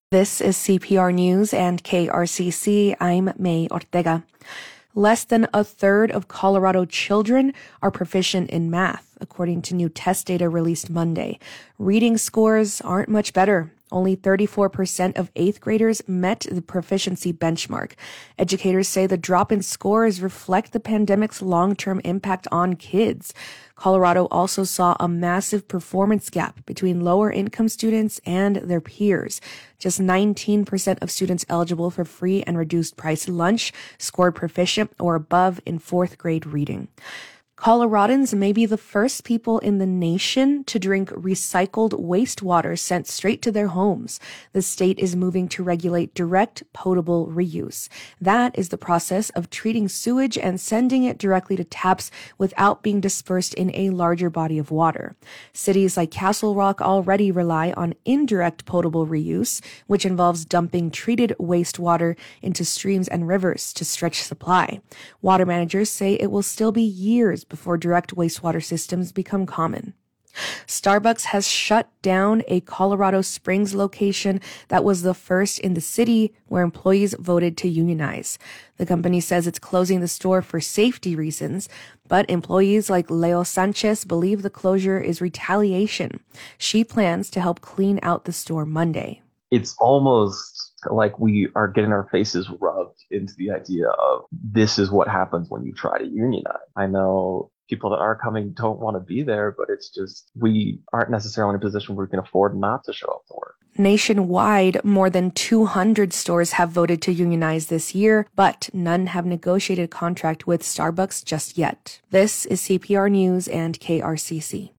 This is CPR News and KRCC. I'm May Ortega. Less than a third of Colorado children are proficient in math, according to new test data released Monday. Reading scores aren't much better. Only 34% of 8th graders met the proficiency benchmark. Educators say the drop in scores reflect the pandemic's long-term impact on kids. Colorado also saw a massive performance gap between lower-income students and their peers. Just 19% of students eligible for free and reduced-price lunch scored proficient or above in 4th grade reading. Coloradans may be the first people in the nation to drink recycled wastewater sent straight to their homes. The state is moving to regulate direct potable reuse. That is the process of treating sewage and sending it directly to taps without being dispersed in a larger body of water. Cities like Castle Rock already rely on indirect potable reuse, which involves dumping treated wastewater into streams and rivers to stretch supply. Water managers say it will still be years before direct wastewater systems become common. Starbucks has shut down a Colorado Springs location that was the first in the city where employees voted to unionize. The company says it's closing the store for safety reasons, but employees like Leo Sanchez believe the closure is retaliation. She plans to help clean out the store Monday. It's almost like we are getting our faces rubbed into the idea of this is what happens when you try to unionize. I know people that are coming don't want to be there, but it's just we aren't necessarily in a position where we can afford not to show up to work. Nationwide, more than 200 stores have voted to unionize this year, but none have negotiated a contract with Starbucks just yet. This is CPR News and KRCC.